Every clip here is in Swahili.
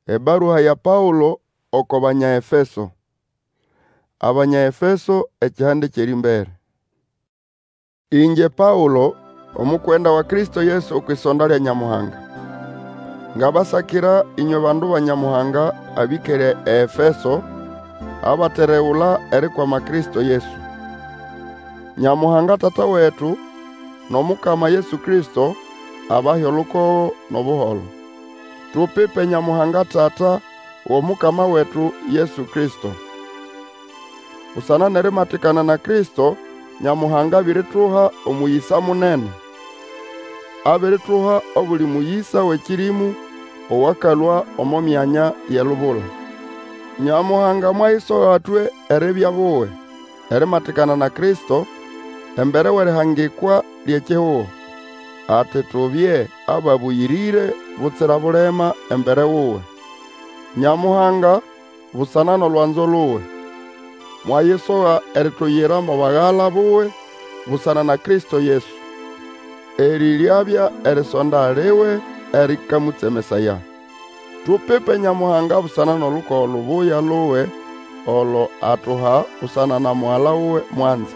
Ebaruha ya Paulo oko Banyaefeso. Abanyaefeso ekihande kiri mbere. Inje Paulo omukwenda wa Kristo Yesu okwisonda lya Nyamuhanga. Ngabasakira inyo bandu ba Nyamuhanga abikere Efeso abatereula erikwama Kristo Yesu. Nyamuhanga tata wetu nomukama Yesu Kristo abahe olukowo nobuholo. Tupipe Nyamuhanga tata womukama wetu Yesu Kristo. Usana nerimatikana na Kristo, Nyamuhanga birituha omuyisa munene. Abirituha obuli muyisa wekirimu owakalwa omo myanya yelubula. Nyamuhanga mwaiso atwe erebya buwe, erimatikana na Kristo, embere werihangikwa lyekihuo. Ate tubye ababuyirire butsira bulema embere wuwe. Nyamuhanga busana n'olwanzo luwe. Mwayisoga erituyira mu bagala buwe busana na Kristo Yesu. Erilyabya erisonda liwe erikamutsemesaya. Tupipe Nyamuhanga busana n'oluko lubuya luwe olo atuha busana na mwala wuwe mwanzi.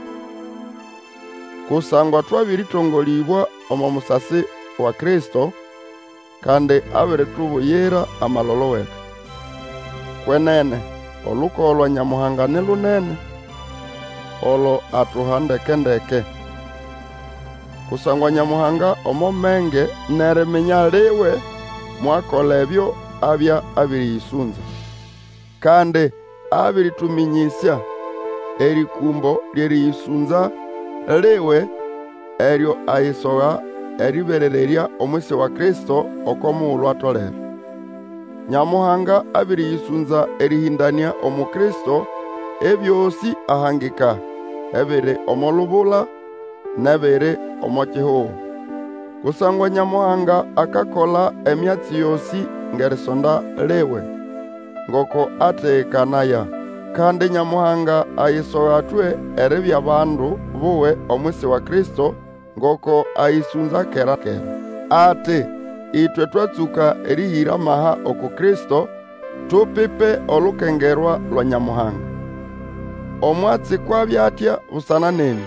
Kusangwa twabiritongolibwa omo musasi wa Kristo kandi abiritubuyira amalolo wetu. Kwenene oluko lwa Nyamuhanga ni lunene olo atuha ndeke. Kusangwa Nyamuhanga omo menge neriminya liwe mwakola ebyo abya abiriyisunza. Kandi abirituminyisya erikumbo lyeriyisunza liwe eryo ayisoga eriberererya omwisi wa Kristo okomuulu atolere. Nyamuhanga abiriyisunza erihindania omukristo ebyosi ahangika ebiri omolubula nebiri omokihuho. Kusangwa Nyamuhanga akakola emyatsi yosi ngerisonda liwe ngoko atekanaya. Kandi Nyamuhanga ayisoga atwe eribya bandu buwe omwisi wa Kristo ngoko ayisunza kera. Ate itwe twatsuka erihira maha oku Kristo tupipe olukengerwa lwa Nyamuhanga. Omwatsi kwabya atya busana neni.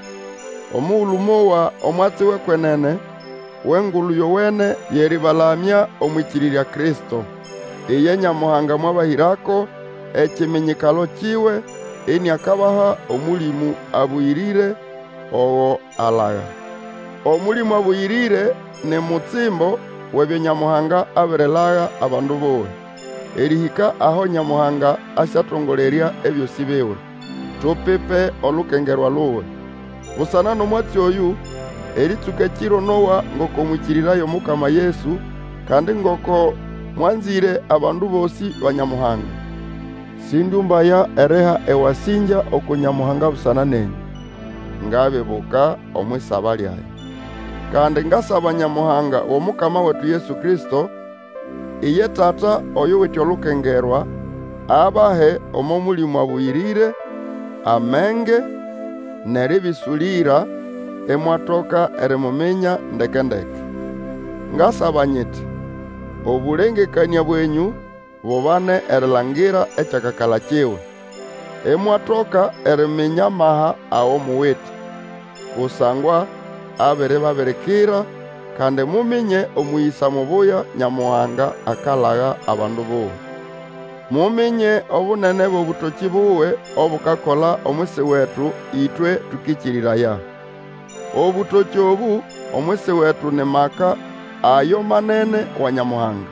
Omuulumowa omwatsi wekwenene wengulu yowene yeribalamya omwikirirya Kristo. Iye Nyamuhanga mwabahirako ekiminyikalo kiwe eni akabaha omulimu abuyirire owo alaga. Omulimu abuyirire ni mutsimbo webyo Nyamuhanga abirilaga abandu bowe. Erihika aho Nyamuhanga asyatongolerya ebyosi biwe. Tupipe olukengerwa luwe. Busana n'omwatsi oyu eritsuka ekiro Nowa ngoko mwikirirayo mukama Yesu kandi ngoko mwanzire abandu bosi ba Nyamuhanga. Sindumbaya ereha ewasinja oku Nyamuhanga busana neni. Ngabibuka omwisaba lyayo. Kandi ngasaba Nyamuhanga womukama wetu Yesu Kristo, iye tata oyo weti olukengerwa, abahe omo mulimu abuyirire, amenge, neribisulira, emwatoka erimumenya ndeke. Ngasaba nyiti, obulengekania bwenyu bubane erilangira ekyakakala kiwe. Emwatoka erimenya maha awo muweti. Kusangwa abere babirikira kandi muminye omuyisa mubuya Nyamuhanga akalaga abandu buwe. Muminye obunene bw'obutoki buwe obukakola omwisi wetu itwe tukikiriraya. Obutoki obu omwisi wetu ni maka ayo manene wa Nyamuhanga.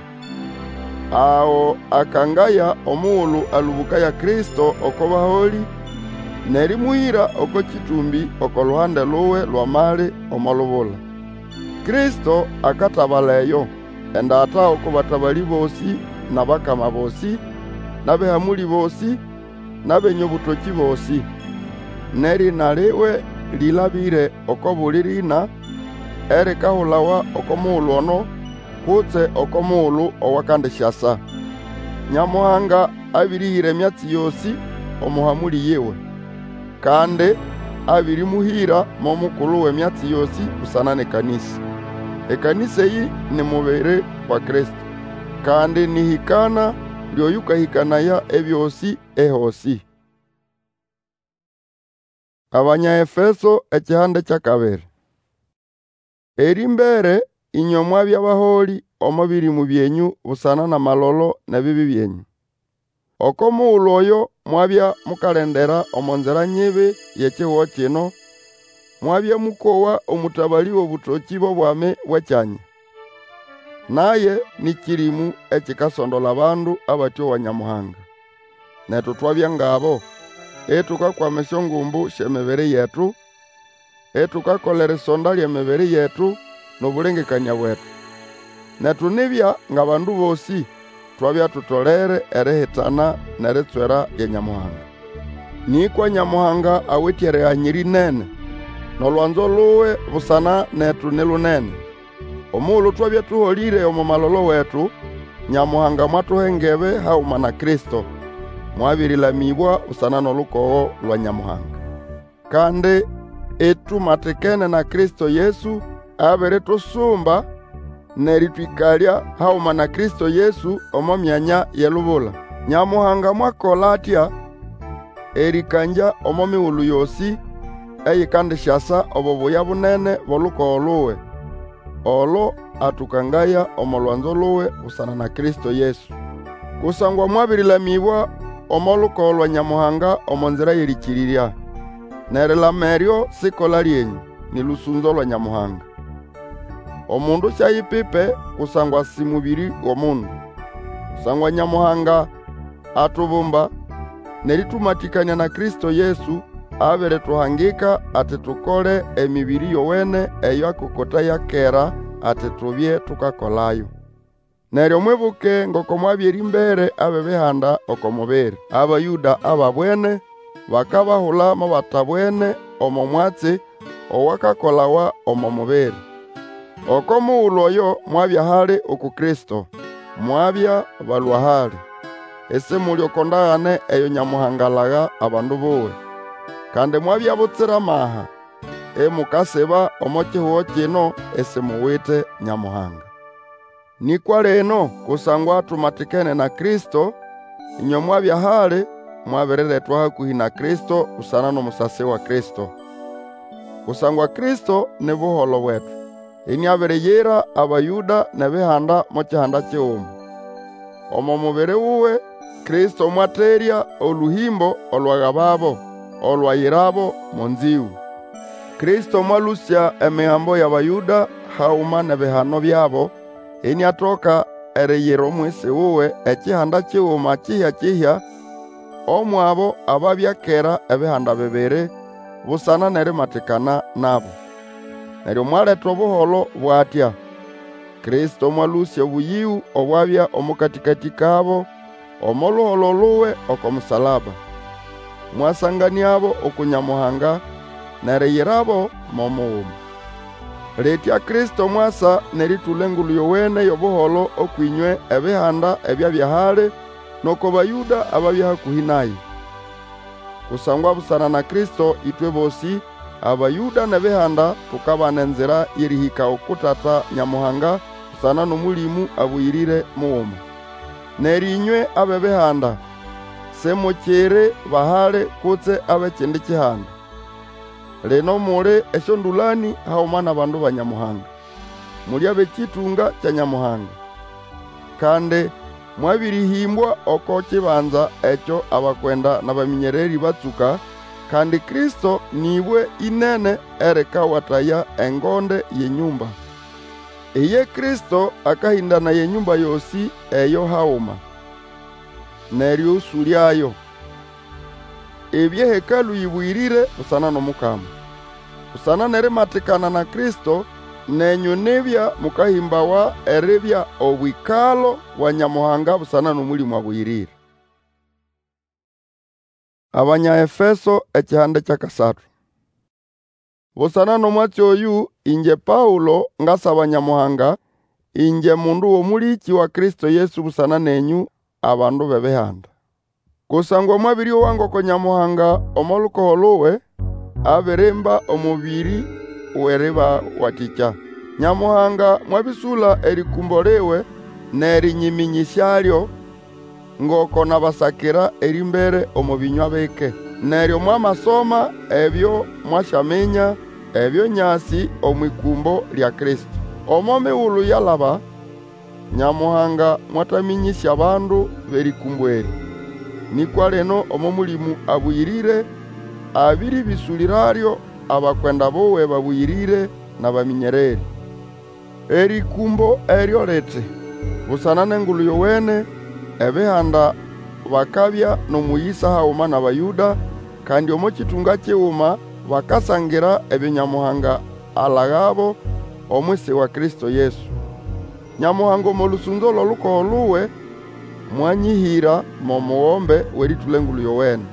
Awo akangaya omuulu alubuka ya Kristo oko baholi nerimuhira oko kitumbi oko luhande luwe lwa mali omolubula. Kristo akatabalayo endata oko batabali bosi nabakama bosi nabehamuli bosi nabenyobutoki bosi. Nerina liwe lilabire oko bulirina erikahulawa oko muulu ono kutse oko muulu owakandishasa. Nyamuhanga abirihira emyatsi yosi omuhamuli yewe. Kandi abirimuhira momukulu w'emyatsi yosi busana n'ekanisa. Ekanisa eyi ni mubiri wa Kristo. kandi nihikana lyoyukahikanaya ebyosi ehosi. Abanya-Efeso ekihande kyakabiri. Eri mbere inyo mwabya baholi omo birimu byenyu busana na malolo na bibi byenyu. Oko muulu oyo mwabya mukalendera omonzera nyibi yekihuho kino, mwabya mukowa omutabali w'obutoki bw'obwami bw'ekyanya. Naye ni kirimu ekikasondola abandu abatyo wa Nyamuhanga. Netu twabya ngabo, etukakwama esyongumbu sy'emibiri yetu, etukakolera isonda ly'emibiri yetu n'obulengekania bwetu. Netu nibya ng'abandu bosi twabya tutolere erihitana neritswera lya Nyamuhanga. Nikwa Nyamuhanga awithe erighanyira inene, n'olwanzo luwe busana netu ni lunene. Omuulu twabya tuholire omu malolo wetu, Nyamuhanga mwatuha engebe hauma na Kristo, mwabirilamibwa busana n'olukogo lwa Nyamuhanga. Kandi etumatikene na Kristo Yesu abiritusumba neritwikalya hauma na Kristo Yesu omo myanya y'elubula. Nyamuhanga mwakola atya erikanja omo miwulu yosi eyikandisyasa obubuya bunene bw'olukogo luwe. Olo atukangaya omo lwanzo luwe busana na Kristo Yesu. Kusangwa mwabirilamibwa omo lukogo lwa Nyamuhanga omo nzira y'erikirirya. Nerilama eryo sikola lyenyu, ni lusunzo lwa Nyamuhanga. Omundu syayipipe kusangwa si mubiri g'omundu. Kusangwa Nyamuhanga atubumba neritumatikania na Kristo Yesu abirituhangika ati tukole emibiri yowene eyo akokota yakera ati tubye tukakolayo. Neryo mwibuke ngoko mwabyeri mbere abebihanda oko mubiri. Abayuda ababwene bakabahula mo batabwene omo mwatsi owakakolawa omo mubiri. Oko muulu oyo mwabya hali oku Kristo, mwabya balwa hali. Ese muli okondagane eyo Nyamuhangalaga abandu buwe. Kandi mwabya butsira maha, emukasiba omo kihuho kino ese muwite Nyamuhanga. Nikwa leno kusangwa tumatikene na Kristo, inyo mwabya hali mwabiriretwa hakuhi na Kristo busana n'omusasi wa Kristo. Kusangwa Kristo ni buholo bwetu. Ini abiriyira abayuda nebihanda mo kihanda kiwumu. Omo mubiri wuwe Kristo mwaterya oluhimbo olwagababo olwayirabo mu nziwu. Kristo mwalusya emihambo y'abayuda hauma nebihano byabo, ini atoka eriyira omwisi wuwe ekihanda kiwuma kihya omwabo ababyakera ebihanda bibiri busana nerimatikana nabo. Neryo mwaleta obuholo bwatya. Kristo mwalusya obuyiwu obwabya omukatikati kabo omo luholo luwe oko musalaba. Mwasanganiabo oku Nyamuhanga neriyirabo momuwuma. Letya Kristo mwasa neritulengulu yowene y'obuholo okwinywe ebihanda ebyabya hali noko bayuda ababya hakuhi naye. Kusangwa busana na Kristo itwe bosi abayuda nebihanda tukabana enzira yerihika okutata Nyamuhanga busana n'omulimu abuyirire muwuma. Nerinywe abebihanda semukire bahale kutse abekindi kihanda. Leno muli esyondulani hauma n'abandu ba Nyamuhanga. Muli abekitunga kya Nyamuhanga. Kandi mwabirihimbwa oko kibanza ekyo abakwenda n'abaminyereri batsuka, kandi Kristo niwe inene erikawataya engonde y'enyumba. Iye Kristo akahindana y'enyumba yosi eyo hauma. Neryo usulyayo. Ebye hekalu yibwirire busana n'omukama. Busana nerimatikana na Kristo, nenyu nibya mukahimbawa eribya obwikalo wa Nyamuhanga busana n'omulimu abwirire. Abanya-Efeso ekihande kyakasatu. Busana n'omwatsi oyu inje Paulo ngasaba Nyamuhanga, inje mundu w'omuliki wa Kristo Yesu busana nenyu abandu bebihanda. Kusangwa mwabiri wangu oko Nyamuhanga omo lukoho luwe abirimba omubiri weriba watikya. Nyamuhanga mwabisula erikumbo liwe nerinyiminyishalyo ngoko nabasakira erimbere omu binywa bike. Neryo mwamasoma ebyo mwashamenya ebyo nyasi omwikumbo lya Kristo. Omo miwulu yalaba Nyamuhanga mwataminyisya abandu berikumbo eri. Nikwa leno omo mulimu abuyirire abiri bisuliraryo abakwenda bowe babuyirire n'abaminyereri. Erikumbo eryo lete busana n'engulu yowene ebihanda bakabya n'omuyisa hauma n'abayuda, kandi omo kitunga kiwuma bakasangira ebyo Nyamuhanga alagabo omwisi wa Kristo Yesu. Nyamuhanga omu lusunzo lw'olukoho luwe mwanyihira mu muwombe weritula engulu yowene,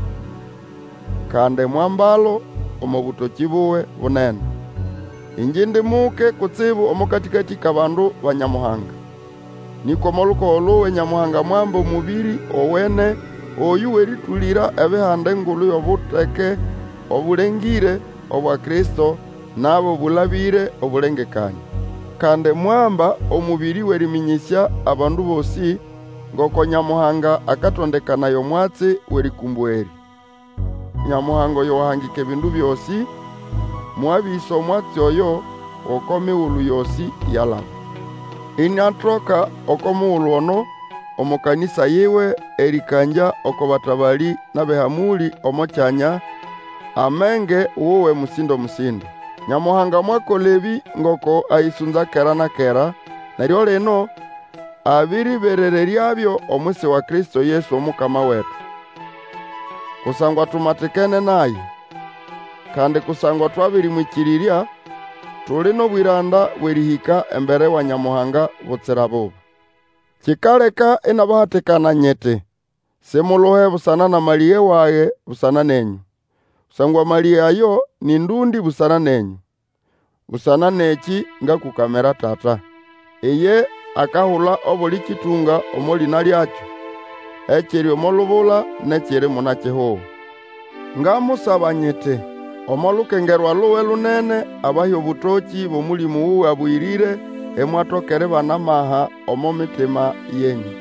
kandi mwambalo omu butoki buwe bunene. Inji ndi muke kutsibu omu katikati k'abandu ba Nyamuhanga. Niko mu lukoho luwe Nyamuhanga mwamba omubiri owene oyu weritulira ebihanda engulu y'obuteke obulengire obwa Kristo nabo bulabire obulengekanya. Kandi mwamba omubiri weriminyisya abandu bosi ngoko Nyamuhanga akatondekanayo mwatsi werikumbo eri. Nyamuhanga oyo wahangika ebindu byosi mwabisa omwatsi oyo oko miwulu yosi yalaba. Inatroka oko muwulu ono omu kanisa yiwe erikanja oko batabali n'abehamuli omo kyanya amenge wuwe musindo. Nyamuhanga mwakola ebi ngoko ayisunza kera na kera, naryo leno abiriberereryabyo omwisi wa Kristo Yesu omukama wetu. Kusangwa tumatikene naye, kandi kusangwa twabirimwikirirya, tuli n'obwiranda bwerihika embere wa Nyamuhanga butsira buba. Kikaleka inabahatikana nyete, simuluhe busana na maliye waye busana nenyu. Kusangwa maliye ayo ni ndundi busana nenyu. Busana neki ngakukamera tata. Eye akahula obuli kitunga omulina lyakyo, ekiri omolubula nekiri munakihuwa. Ngamusaba nyete, omolukengerwa luwe lunene abahi obutoki b'omulimu wuwe abuyirire emwatokere banamaha omo mitima yenyu.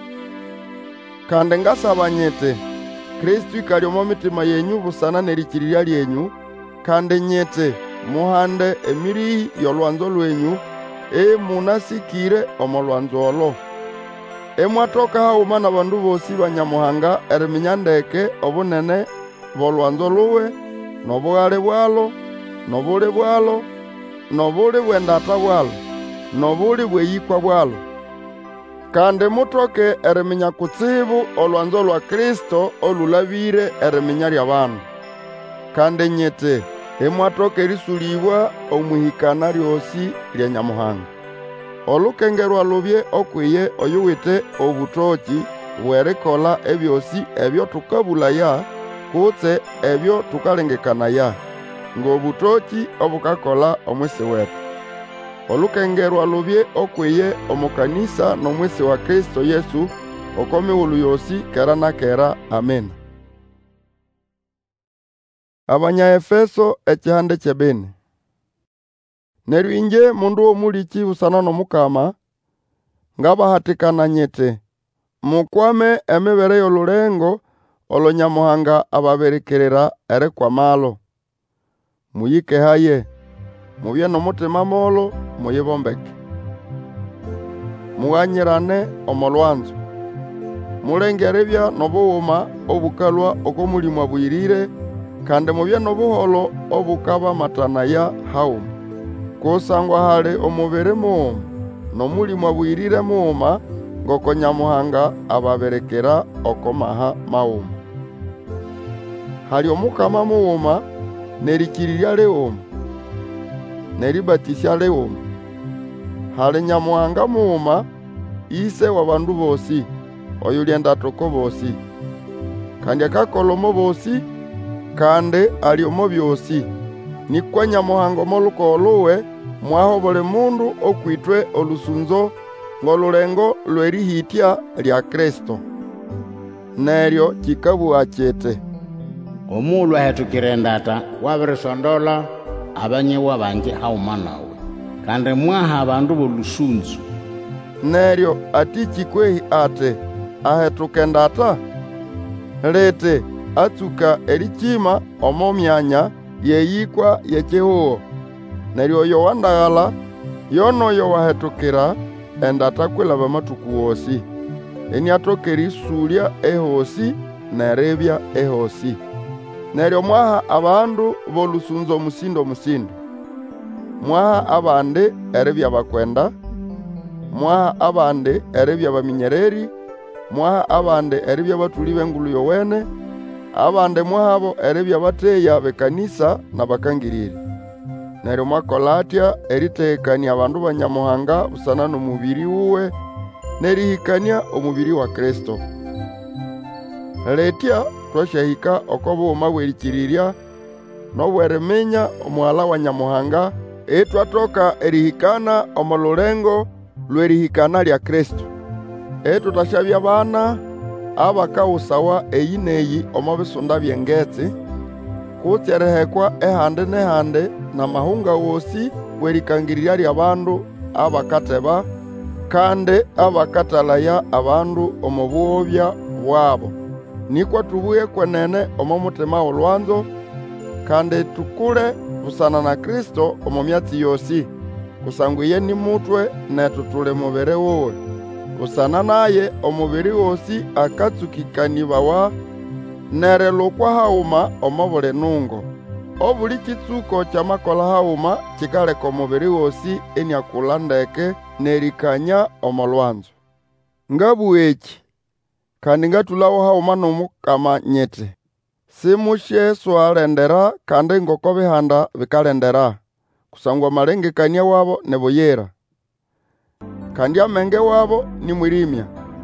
Kandi ngasaba nyete, Kristo ikali omo mitima yenyu busana nerikirirya lyenyu, kandi nyete muhande emirihi y'olwanzo lwenyu munasikire omo lwanzo olo. Emwatoka hauma n'abandu bosi ba Nyamuhanga eriminya ndeke obunene bw'olwanzo luwe n'obughale bwalo n'obule bwalo n'obuli bw'endata bwalo n'obuli bw'eyikwa bwalo. Kandi mutoke eriminya kutsibu olwanzo lwa Kristo olulabire eriminya ly'abandu. Kandi nyete emwatoka erisulibwa omwihikana lyosi lya Nyamuhanga. Olukengerwa lubye okwiye oyuwite obutoki bwerikola ebyosi ebyo tukabulaya kutse ebyo tukalengekanaya, ng'obutoki obukakola omwisi wetu. Olukengerwa lubye okwiye omukanisa n'omwisi wa Kristo Yesu oko miwulu yosi kera na kera. Amen. Abanya-Efeso ekihande kyebene. Neryo inje mundu w'omuliki busana n'omukama ngabahatikana nyete, mukwame emibere y'olulengo olo Nyamuhanga ababerekerera erikwamalo. Muyike haye, mubye n'omutima molo, muyibombeke. Mughanyirane omo lwanzo. Mulengerebya n'obuwuma obukalwa oko mulimu abuyirire, kandi mubye n'obuholo obukaba matanaya hauma. Kusangwa hali omubiri muuma n'omulimu abuyirire muuma ngoko Nyamuhanga ababerekera oko maha mauma. Hali omukama muuma nerikirirya liuma neribatisya liuma. Hali Nyamuhanga muuma ise w'abandu bosi oyo ly'endatoko bosi, kandi akakola omo bosi kandi ali omo byosi. Nikwa Nyamuhanga omo lukoho luwe mwaho buli mundu okwitwe olusunzo ng'olulengo lw'erihitya lya Kristo. Neryo kikabuwa kyete, omulu ahetukire endata wabirisondola abanyewa bangi hauma nawe, kandi mwaha abandu b'olusunzu Neryo atiki kwehi ate ahetuka endata? Lete atsuka erikima omo myanya yeyikwa yekihuho. Neryo oyo wandaghala yonoyo wahetukira endata kwilaba amatuku wosi. Eniatoka erisulya ehosi neribya ehosi. Neryo mwaha abandu bolusunza omusindo. Mwaha abandi eribya bakwenda, mwaha abandi eribya baminyereri, mwaha abandi eribya batuli b'engulu yowene, abandi mwahabo eribya bateya bekanisa na bakangiriri. Neryo mwakola atya eritekania abandu ba Nyamuhanga busana n'omubiri wuwe nerihikania omubiri wa Kristo. Letya twasyahika oko bughuma bw'erikirirya n'obweriminya omuhala wa Nyamuhanga etwatoka erihikana omu lulengo lw'erihikana lya Kristo. Tutashabya bana abakawusawa eyi neyi omu bisunda by'engetsi, kutse erihekwa ehandi nehandi n'amahunga wosi w'erikangirirya ly'abandu abakateba kandi abakatalaya abandu omu bughobya bwabo. Nikwa tubuye kwenene omu mutima w'olwanzo, kandi tukule busana na Kristo omu myatsi yosi, kusangwa iye ni mutwe netu tuli mubiri wuwe. Busana naye omubiri wosi akatsukikanibawa nerilukwa hauma omu buli nungo. Obuli kitsuko kyamakola hauma kikaleka omubiri wosi eniakula ndeke nerikanya omu lwanzo. Ngabugha eki kandi ngatulawo hauma n'Omukama nyiti, simusyeswalendera kandi ngoko bihanda bikalendera, kusangwa amalengekania wabo nibuyira, kandi amenge wabo nimwirimya.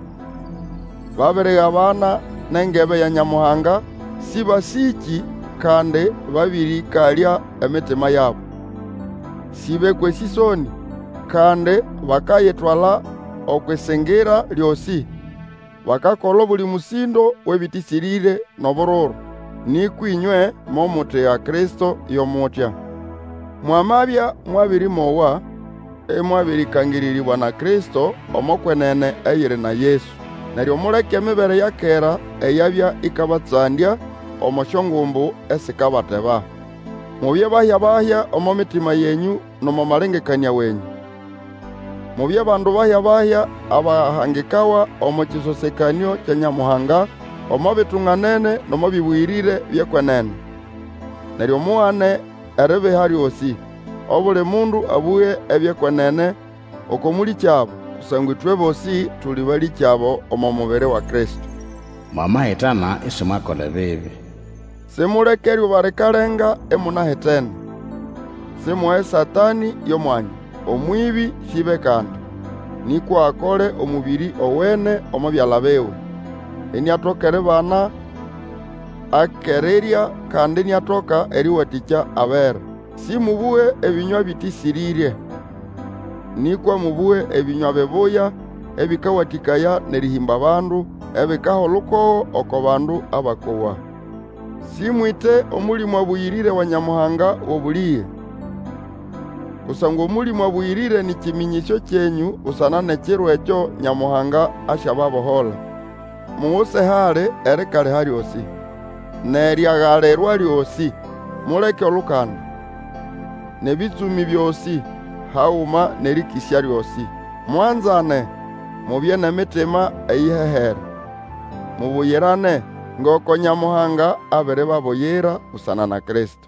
Babirighabana n'engebe ya Nyamuhanga, si basiki kandi babirikalya emitima yabo. Sibekwa esisoni kandi bakayetwala okwisingira lyosi. Bakakola buli musindo w'ebitisirire n'obururu. Nikwa inywe momuteya Kristo yomutya. Mwamabya mwabirimowa emwabirikangiriribwa na Kristo omu kwenene eyiri na Yesu. Neryo muleke emibere ya kera eyabya ikabatsandya omu syongumbu esikabateba. Mubye bahya omu mitima yenyu n'omu malengekania wenyu. Mubye bandu bahya abahangikawa omu kisosekanio kya Nyamuhanga omu bitung'anene n'omu bibwirire byekwenene. Neryo muhane eribiha lyosi, obuli mundu abughe ebyekwenene oko muli kyabo, kusangwa itwe bosi tuli bali kyabo omu mubiri wa Kristo. Mwamahitana isimwakola bibi. Simuleke eryuba likalenga emunahitene. Simuhe Satani y'omwanya, omwibi sibe kandi. Nikwa akole omubiri owene omu byala biwe. Eniatoka eribana akererya kandi eniatoka eriwatikya abera. Simubuhe ebinywa bitisirire, nikwa mubuhe ebinywa bibuya ebikawatikaya nerihimba abandu ebikaha olukowo oko bandu abakowa. Simwite omulimo abuyirire wa Nyamuhanga w'obuliye, kusangwa omulimo abuyirire ni kiminyisyo kyenyu busana n'ekiro ekyo Nyamuhanga asyababohola. Muwuse hali erikaliha lyosi neryaghalirwa lyosi. Muleke olukanda nebitsumi byosi hauma nerikisya lyosi. Mwanzane, mubye n'emitima eyihehere. Mubuyirane ngoko Nyamuhanga abiri babuyira busana na Kristo.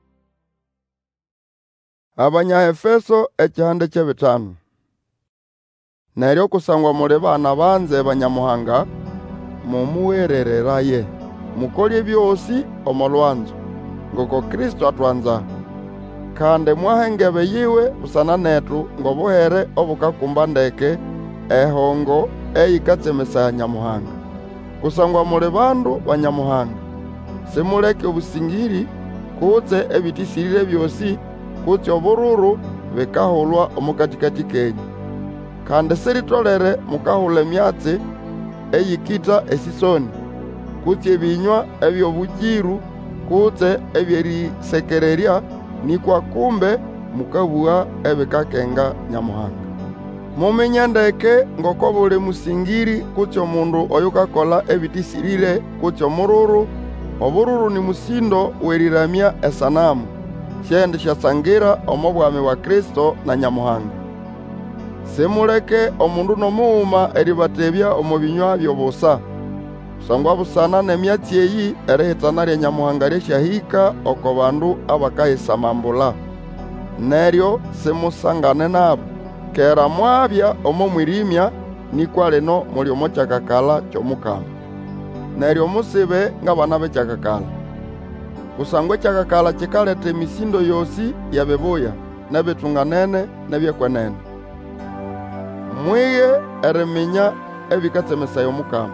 Abanyaefeso ekihande ky'ebitano. Neryo kusangwa muli bana banze ba Nyamuhanga, mumuwerereraye. Mukolye byosi omu lwanzo, ngoko Kristo atwanza. Kandi mwaha engebe yiwe busana netu ng'obuhere obukakumba ndeke ehongo eyikatsemesa Nyamuhanga. Kusangwa muli bandu ba Nyamuhanga, simuleke obusingiri kutse ebitisirire byosi kutse obururu bikahulwa omukatikati kenyu. Kandi siritolere mukahula emyatsi eyikita esisoni, kutse ebinywa eby'obujiru kutse ebyerisekererya, nikwa kumbe mukabugha ebikakenga Nyamuhanga. Mumenya ndeke ngoko buli musingiri kutyo mundu oyukakola ebitisirire kutyo mururu. Obururu ni musindo weriramya esanamu shendi shasangira omubwami wa Kristo na Nyamuhanga. Simuleke omundu nomuuma eribatebya omubinywa byobusa. Kusangwa busana nemyatsi eyi erihitana lya Nyamuhanga lyeshahika oko bandu abakayisamambula. Neryo simusangane nabo. Kera mwabya omo mwirimya nikwa lino muli omo kyakakala ky'omukama. Neryo musibe ng'abana b'ekyakakala. Kusangwa ekyakakala kikaleta emisindo yosi yabebuya n'ebitunganene n'ebyekwenene. Mwiye eriminya ebikatsemesaya omukama.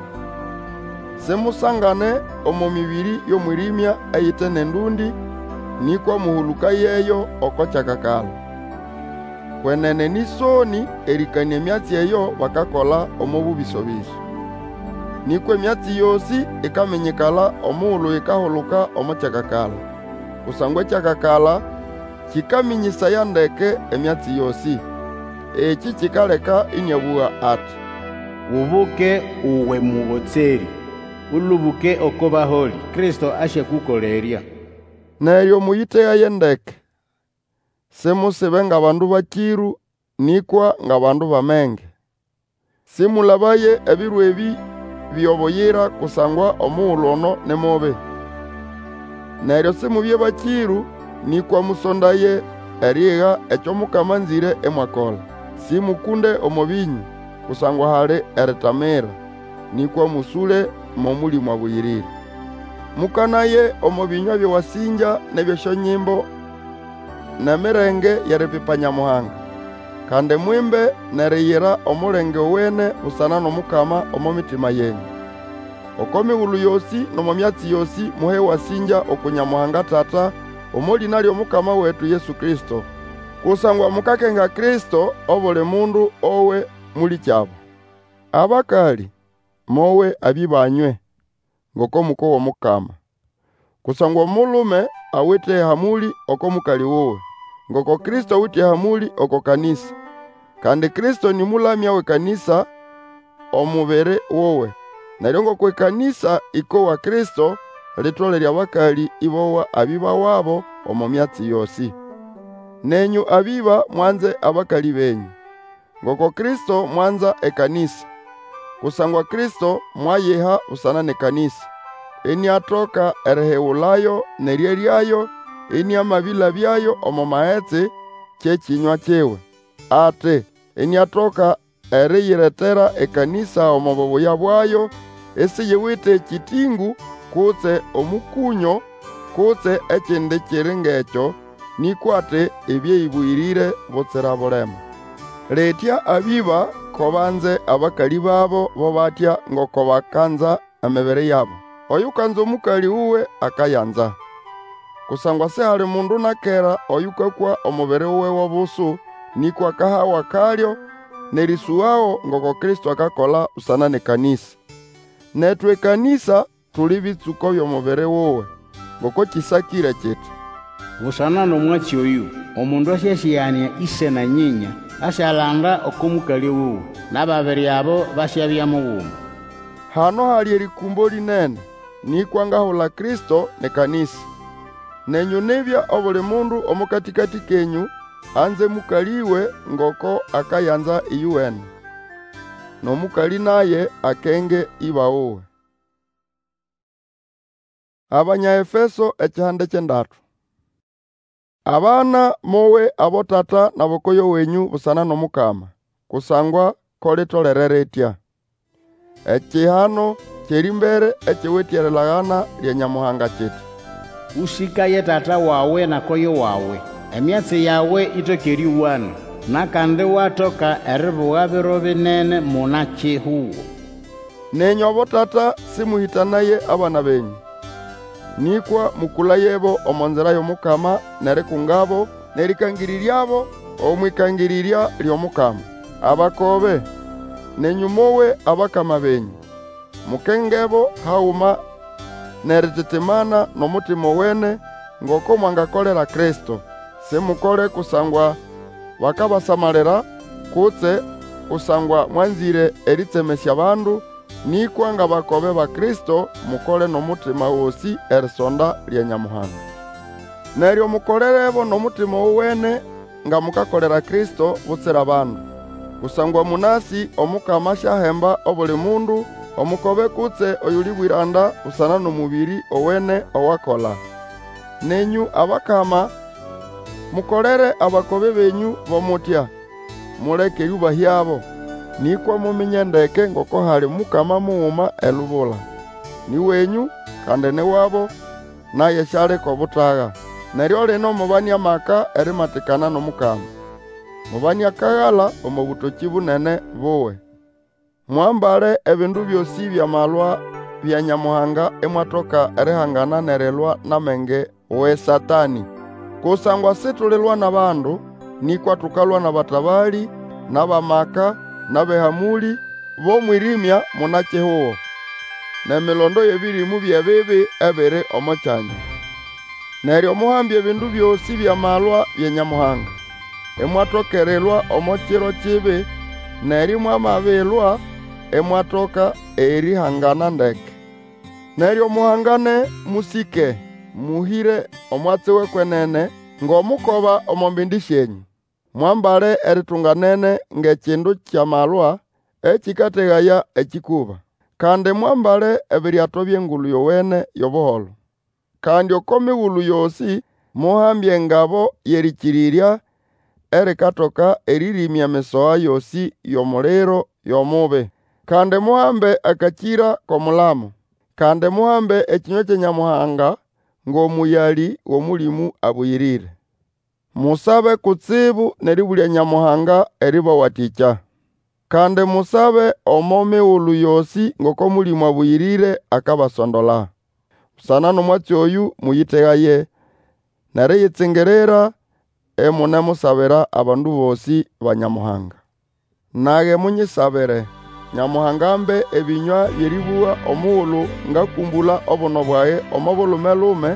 Simusangane omu mibiri y'omwirimya eyite n'endundi nikwa muhuluka yeyo oko kyakakala. Kwenene nisoni erikania emyatsi eyo bakakola omu bubisobiso. Nikwa emyatsi yosi ikamenyekala omuhulu ikahuluka omu kyakakala. Kusangwa ekyakakala kikaminyisaya ndeke emyatsi yosi. Eki kikaleka inyabuwa ati, ubuke uwe mubotseri, ulubuke oko baholi, Kristo ashe kukolerya. Neryo muyiteya ndeke. Simusibe ng'abandu bakiru nikwa ng'abandu bamenge. Simulabaye ebiru ebi byoboyira kusangwa omuhulu ono nemobe. Neryo simubye bakiru nikwa musondaye eriga eky'omukama nzire emwakola. Simukunde omubinyu kusangwa hali eritamira nikwa musule momuli mwabuyirire. Mukanaye omubinywa byowasinja n'ebyoshonyimbo n'emirenge yeripipa Nyamuhanga. Kandi mwimbe neriyira omulenge owene busana n'omukama omu mitima yenyu. Oko mighulu yosi n'omu myatsi yosi muhe wasinja oku Nyamuhanga Tata omu lina ly'omukama wetu Yesu Kristo. Kusangwa mukakenga Kristo obuli mundu owe muli kyabo. Abakali mowe abibanywe ngoko muko w'omukama. Kusangwa omulume awite hamuli oko mukali wowe, ngoko Kristo awite hamuli oko kanisa. Kandi Kristo ni mulamya we kanisa omubere wowe. Neryo ngoko kanisa iko wa Kristo litolere abakali ibowa abiba wabo omu myatsi yosi. Nenyu abiba mwanze abakali benyu, ngoko Kristo mwanza ekanisa. Kusangwa Kristo mwayeha busana ne kanisa. Eni atoka erihewulayo neryeryayo, eni amabila byayo omu mahetsi ky'ekinywa kyewe. Ate eni atoka eriyiretera ekanisa omu bubuya bwayo, esiyiwite ekitingu kutse omukunyo kutse ekindi kiri ng'ekyo, nikwate ebyeyibwirire butsira bulema. Letya abiba kobanze abakali babo bo batya ngoko bakanza emibiri yabo. Oyukanza omukali uwe akayanza. Kusangwa sihali mundu nakera oyukakwa omubiri uwe w'obusu nikwa akahawa kalyo nerisuwaho ngoko Kristo akakola busana ne kanisa. Netu ekanisa tuli bitsuko by'omubiri wuwe ngoko kisakire kiti, busana n'omwatsi oyu omundu asyashiyania ise na nyinya asyalanda oko mukali wuwe n'ababiri abo basyabyamu bumu. Hano hali erikumbo linene nikwa ngahula Kristo ne kanisa. Nenyu nibya obuli mundu omukatikati kenyu anze mukaliwe ngoko akayanza iyuwene, n'omukali naye akenge iba uwe. Abanya-Efeso ekihande ky'endatu. Abana mowe abotata nabokoyo wenyu busana n'omukama, kusangwa kolitolere etya. Ekihano kyeri mbere ekiwitierelagana lya Nyamuhanga kiti, usikaye tata wawe na koyo wawe, emyatsi yawe itokeri wanu, nakandi watoka eribuwa biro binene muna chihuwo. Nenyu abotata simuhitanaye abana benyu, nikwa mukulayebo omonzera y'omukama nerikungabo nerikangiriryabo omwikangirirya ly'omukama. Abakobe nenyu mowe abakama benyu, mukengebo hauma nerititimana n'omutima wene ngoko mwangakolera Kristo. Simukole kusangwa bakabasamalira kutse kusangwa mwanzire eritsemesya abandu, nikwa nga bakobe ba Kristo mukole n'omutima wosi erisonda lya Nyamuhanga. Neryo mukolerebo n'omutima uwene nga mukakolera Kristo butsira abandu. Kusangwa munasi omukama syahemba obuli mundu omukobe kutse oyuli bwiranda usana n'omubiri owene owakola. Nenyu abakama mukolere abakobe benyu bomutya, muleke yubahyabo, nikwa mumenye ndeke ngoko hali mukama muuma elubula. Ni wenyu kandi ne wabo naye syaleka obutaga. Neryo lino mubania maka erimatikana n'omukama. Mubania kaghala omu butoki bunene buwe. Mwambale ebindu byosi byamalwa bya Nyamuhanga emwatoka erihangana nerelwa namenge we Satani. Kusangwa situlilwa n'abandu, nikwa tukalwa n'abatabali, n'abamaka, n'abehamuli, bomwirimya munakihuwo, n'emilondo y'ebirimu by'ebibi ebiri omu kyanya. Neryo muhambye ebindu byosi byamalwa bya Nyamuhanga, emwatokerelwa omu kiro kibi, neryo mwamabilwa emwatoka erihangana ndeke. Neryo muhangane musike, muhire omwatsi w'ekwenene ng'omukoba omu mbindi syenyu. Mwambale eritunganene ng'ekindu kyamalwa ekikategaya ekikuba. Kandi mwambale ebiryato by'engulu yowene y'obuholo. Kandi oko mighulu yosi muhambye engabo y'erikirirya erikatoka eririmya emisoha yosi y'omuliro y'omubi. Kandi muhambe akakira k'omulamu. Kandi muhambe ekinywa kya Nyamuhanga ng'omuyali w'omulimu abuyirire. Musabe kutsibu neribulya Nyamuhanga eribawatikya. Kandi musabe omu mighulu yosi ng'oko mulimu abuyirire akabasondola. Busana n'omwatsi oyu muyitegaye, neriyitsingerera emune musabira abandu bosi ba Nyamuhanga. Nage munyisabire, Nyamuhanga mbe ebinywa byeribuwa omughulu ngakumbula obuno bwaye omu bulume-lume,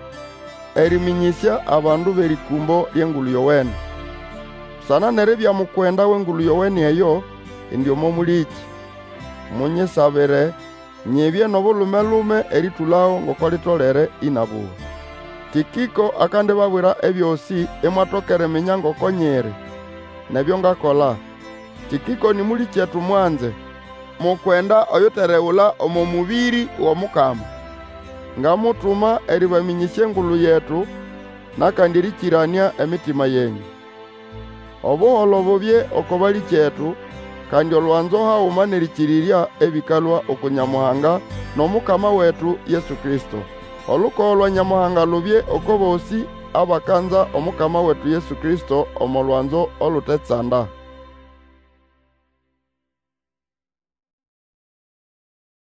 eriminyisya abandu b'erikumbo ly'engulu yowene. Busana neribya mukwenda w'engulu yowene eyo, indi omo muliki. Munyisabire, nyibye n'obulume-lume eritulaho ngoko litolere inabuwa. Tikiko akandibabwira ebyosi emwatokere minya ngoko nyiri, nebyo ngakola. Tikiko ni mulikyetu mwanze, mukwenda oyotereula omu mubiri w'omukama. Ngamutuma eribaminyisya engulu yetu, nakandi rikirania emitima yenyu. Obuholo bubye oko balikyetu, kandi olwanzo hauma nerikirirya ebikalwa oku Nyamuhanga n'omukama wetu Yesu Kristo. Olukoho lwa Nyamuhanga lubye oko bosi abakanza omukama wetu Yesu Kristo omu lwanzo olutetsanda.